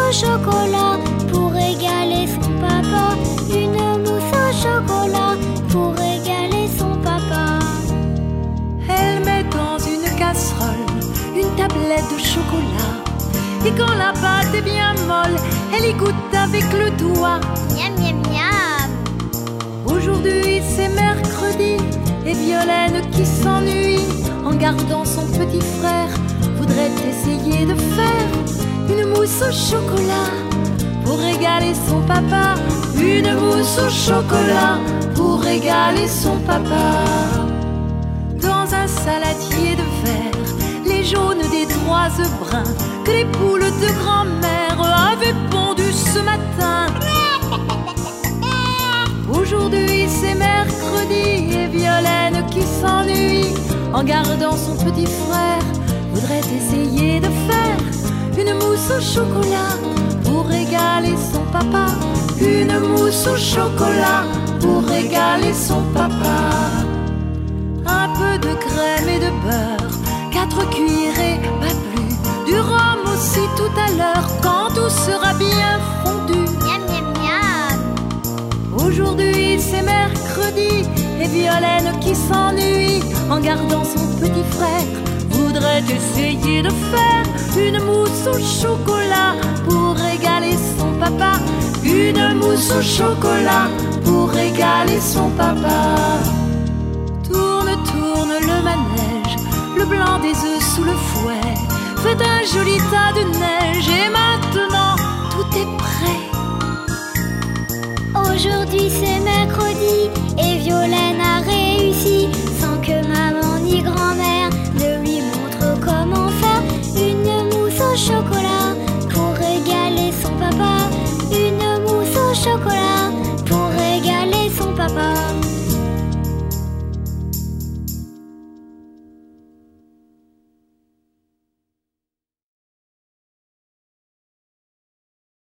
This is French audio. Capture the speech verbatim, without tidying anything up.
au chocolat pour régaler son papa. Une mousse au chocolat pour régaler son papa. Elle met dans une casserole une tablette de chocolat. Et quand la pâte est bien molle, elle y goûte avec le doigt. Miam, miam, miam. Aujourd'hui c'est mercredi et Violaine qui s'ennuie en gardant son petit frère voudrait essayer de faire une mousse au chocolat pour régaler son papa. Une mousse au chocolat pour régaler son papa. Dans un saladier de verre, les jaunes des trois œufs bruns que les poules de grand-mère avaient pondus ce matin. Aujourd'hui c'est mercredi et Violaine qui s'ennuie en gardant son petit frère voudrait essayer de faire une mousse au chocolat pour régaler son papa. Une mousse au chocolat pour régaler son papa. Un peu de crème et de beurre, quatre cuillerées, pas plus. Du rhum aussi tout à l'heure quand tout sera bien fondu. Miam, miam, miam. Aujourd'hui c'est mercredi et Violaine qui s'ennuie en gardant son petit frère voudrait essayer de faire une mousse au chocolat pour régaler son papa. Une mousse au chocolat pour régaler son papa. Tourne, tourne le manège, le blanc des œufs sous le fouet. Faites un joli tas de neige et maintenant tout est prêt. Aujourd'hui c'est